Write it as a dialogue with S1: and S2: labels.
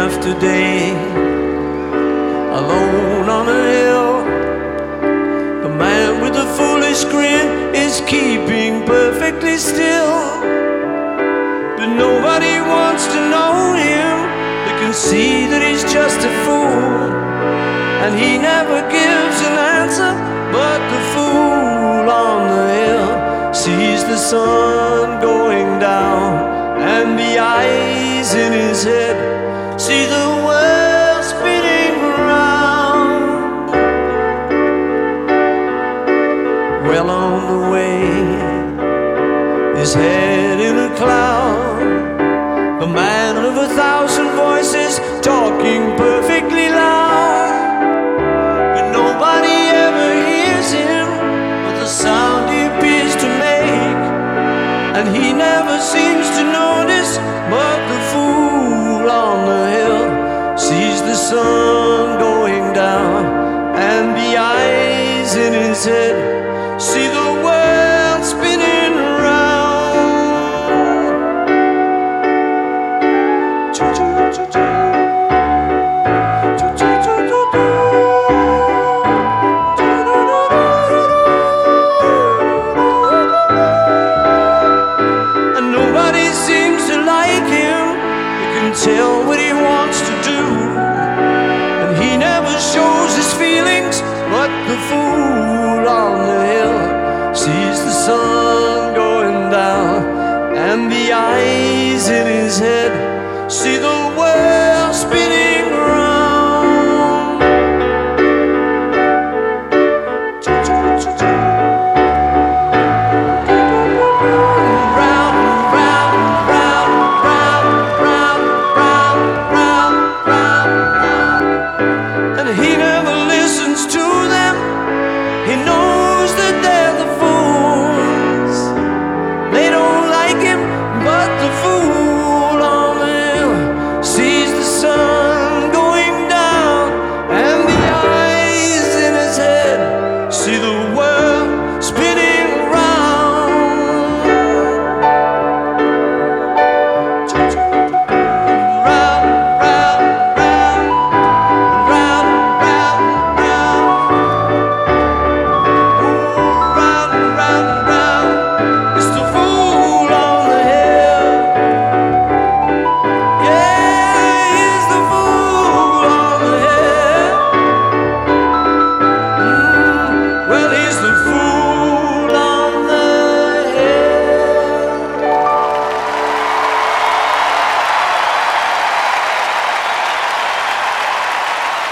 S1: after day, alone on a hill. The man with the foolish grin is keeping perfectly still, but nobody wants to know him. They can see that he's just a fool, and he never gives an answer. But the fool on the hill sees the sun going down, and the eyes in his head see the world spinning around. Well on the way, his head in a cloud, the man of 1,000 voices talking perfectly loud, but nobody ever hears him with the sound he appears to make, and he never seems to notice. But the fool on the hill sees the sun going down, and the eyes in his head see the world spinning around. And nobody seems to like him. You can tell what he wants to do, and he never shows his feelings. But the fool on the hill sees the sun going down, and the eyes in his head see the